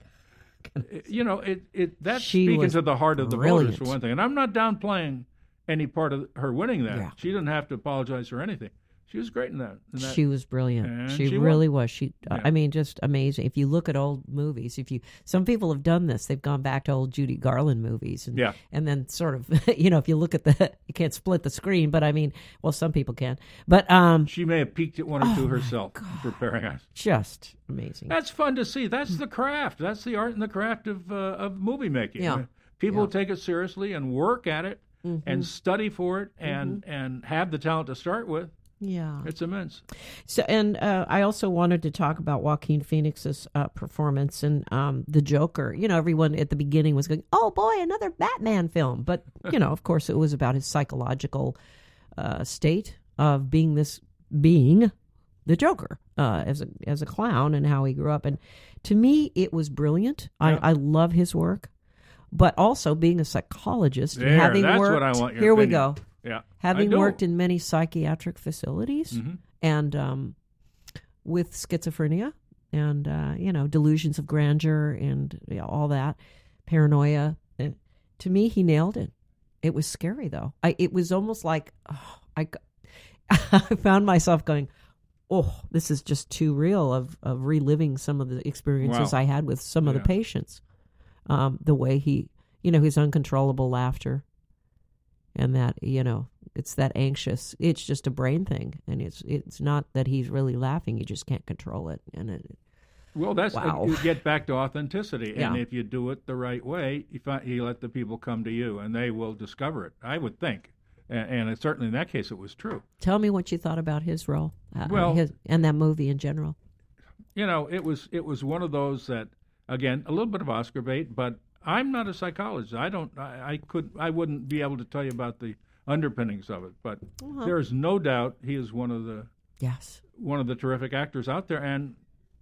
you know, it, it that's She speaking was to the heart of the brilliant. voters, for one thing. And I'm not downplaying any part of her winning that. Yeah. She didn't have to apologize for anything. She was great in that. in that. She was brilliant. And She, she won. really was. She, uh, Yeah. I mean, just amazing. If you look at old movies, if you, some people have done this. They've gone back to old Judy Garland movies, and Yeah. and then sort of, you know, if you look at the, you can't split the screen, but I mean, well, some people can, but um, She may have peeked at one or two Oh, my herself, preparing us. just amazing. That's fun to see. That's the craft. That's the art and the craft of uh, of movie making. Yeah. People Yeah. take it seriously and work at it Mhm. and study for it and and have the talent to start with. Yeah. It's immense. So, and uh, I also wanted to talk about Joaquin Phoenix's uh, performance and um, the Joker. You know, everyone at the beginning was going, "Oh boy, another Batman film," but you know, of course, it was about his psychological uh, state of being this being the Joker uh, as a as a clown and how he grew up. And to me, it was brilliant. Yeah. I, I love his work, but also being a psychologist, and There, having that's worked, what I want your here we opinion. go. Yeah. Having I do. worked in many psychiatric facilities Mhm. and um, with schizophrenia and, uh, you know, delusions of grandeur and you know, all that, paranoia, and to me, he nailed it. It was scary, though. I, it was almost like oh, I, I found myself going, oh, this is just too real of, of reliving some of the experiences Wow. I had with some of Yeah. the patients. Um, the way he, you know, his uncontrollable laughter. And that, you know, It's that anxious. It's just a brain thing, and it's it's not that he's really laughing. You just can't control it, and it. Well, that's Wow. you get back to authenticity, Yeah. and if you do it the right way, you, find, you let the people come to you, and they will discover it. I would think, and, and it, certainly in that case, it was true. Tell me what you thought about his role, uh, Well- his, and that movie in general. You know, it was it was one of those that, again, a little bit of Oscar bait, but I'm not a psychologist. I don't. I, I could. I wouldn't be able to tell you about the underpinnings of it, but Uh-huh. there is no doubt he is one of the Yes. one of the terrific actors out there, and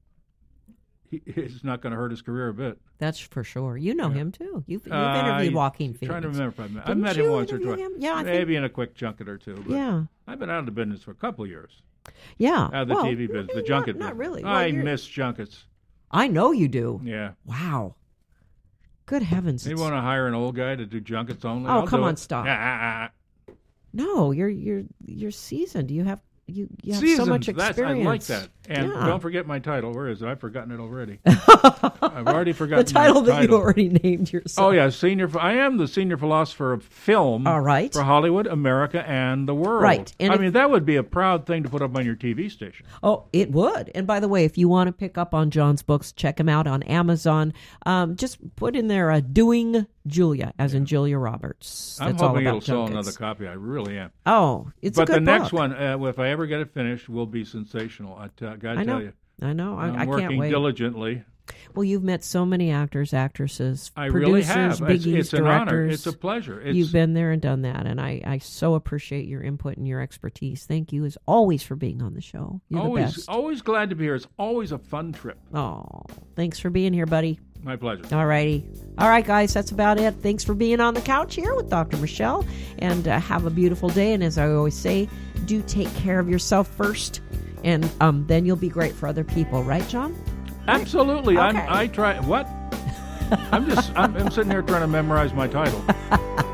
he, he's not going to hurt his career a bit. That's for sure. You know him too. You've, you've Uh, interviewed I- Joaquin Phoenix. Trying to remember if I met, I Didn't met you him once or interview twice. him? Yeah, I think- maybe in a quick junket or two. But Yeah. I've been out of the business for a couple of years. Yeah. Out of the well, T V business, the not- junket Not business. really. Well, I you're- miss junkets. I know you do. Yeah. Wow. Good heavens. You it's- want to hire an old guy to do junkets only? Oh, I'll come do on, it. stop. Ah, ah, ah. No, you're you're you're seasoned. You have you, you have Seasoned. so much That's, experience. I like that. And Yeah. don't forget my title. Where is it? I've forgotten it already. I've already forgotten the title my that title. you already named yourself. Oh, yeah, senior. I am the senior philosopher of film. All right. For Hollywood, America, and the world. Right. And I if- mean, that would be a proud thing to put up on your T V station. Oh, it would. And by the way, if you want to pick up on John's books, check him out on Amazon. Um, just put in there uh, Doing Julia, as in Julia Roberts. I'm That's all hoping about it'll sell junkets. another copy. I really am. Oh, it's but a good the next book. one, uh, if I ever get it finished, will be sensational. I t- gotta I know. tell you. I know. I, I'm I working can't wait. diligently. Well, you've met so many actors, actresses, I producers, really have. It's, biggies, it's an directors. honor. It's a pleasure. It's, You've been there and done that, and I, I so appreciate your input and your expertise. Thank you, as always, for being on the show. You're always, the best. always glad to be here. It's always a fun trip. Oh, thanks for being here, buddy. My pleasure. All righty. All right, guys, that's about it. Thanks for being on the couch here with Doctor Michelle, and uh, have a beautiful day. And as I always say, do take care of yourself first, and um, then you'll be great for other people. Right, John? Absolutely. Okay. I'm, I try. What? I'm just. I'm, I'm sitting here trying to memorize my title.